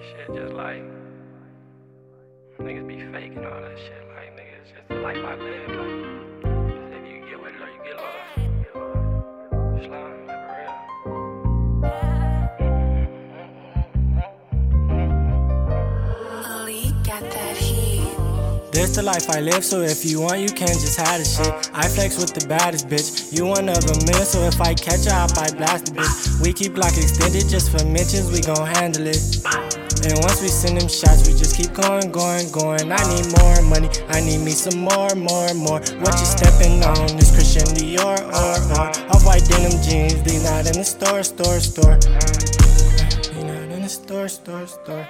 Shit just like niggas be faking all that shit. Like niggas, it's just the life I live. Like if you get with it or you get lost. Slime, for real. Ali got that heat. This the life I live, so if you want, you can just hide the shit. I flex with the baddest bitch. You one of a million, so if I catch her, I blast the bitch. We keep Glock extended just for mentions, we gon' handle it. And once we send them shots, we just keep going. I need more money, I need me some more. What you stepping on is Christian Dior or off-white denim jeans. These not in the store. These not in the store.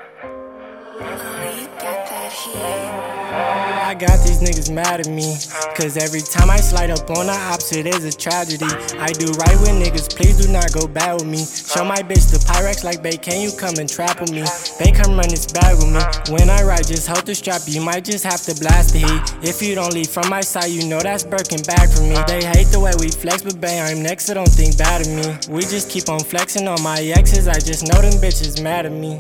I got these niggas mad at me, cause every time I slide up on the ops, it is a tragedy. I do right with niggas, please do not go bad with me. Show my bitch the Pyrex like, babe, can you come and trap with me? They come run this bag with me. When I ride, just hold the strap, you might just have to blast the heat. If you don't leave from my side, you know that's Birkin bag for me. They hate the way we flex, but bang, I'm next, so don't think bad of me. We just keep on flexing on my exes, I just know them bitches mad at me.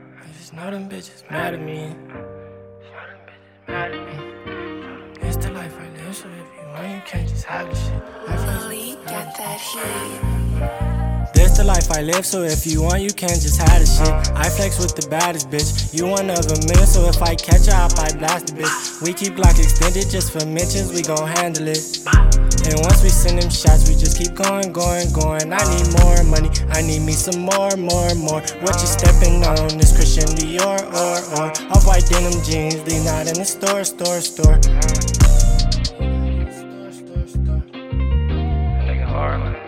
It's the life I live, so if you want, you can't just hide the shit. Ali got that heat. This the life I live, so if you want, you can just hide the shit. I flex with the baddest bitch. You one of a million, so if I catch her, I blast the bitch. We keep Glock extended just for mentions, we gon' handle it. And once we send them shots, we just keep going. I need more money, I need me some more. What you stepping on is Christian Dior or off-white denim jeans. These not in the store. nigga hard like.